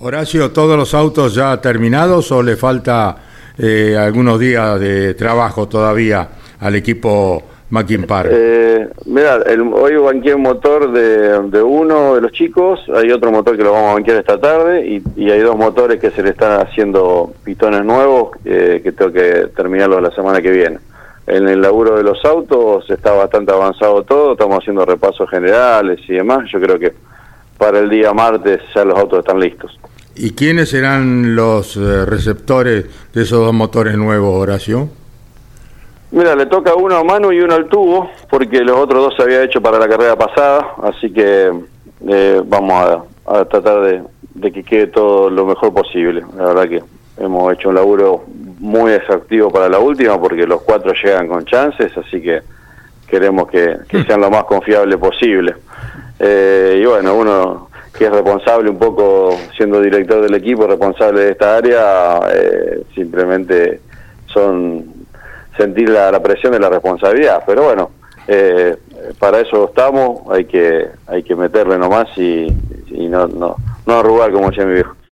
Horacio, ¿todos los autos ya terminados o le falta algunos días de trabajo todavía al equipo Mackin Park? Mira, hoy banqué un motor de uno de los chicos, hay otro motor que lo vamos a banquear esta tarde y hay dos motores que se le están haciendo pistones nuevos que tengo que terminarlo la semana que viene. En el laburo de los autos está bastante avanzado todo, estamos haciendo repasos generales y demás. Yo creo que para el día martes ya los autos están listos. ¿Y quiénes serán los receptores de esos dos motores nuevos, Horacio? Mira, le toca uno a Manu y uno al tubo, porque los otros dos se había hecho para la carrera pasada, así que vamos a tratar de que quede todo lo mejor posible. La verdad que hemos hecho un laburo muy exhaustivo para la última, porque los cuatro llegan con chances, así que queremos que sean lo más confiable posible. Y bueno, uno que es responsable un poco, siendo director del equipo, responsable de esta área, simplemente sentir la presión de la responsabilidad, pero bueno, para eso estamos, hay que meterle nomás y no arrugar, como decía mi viejo.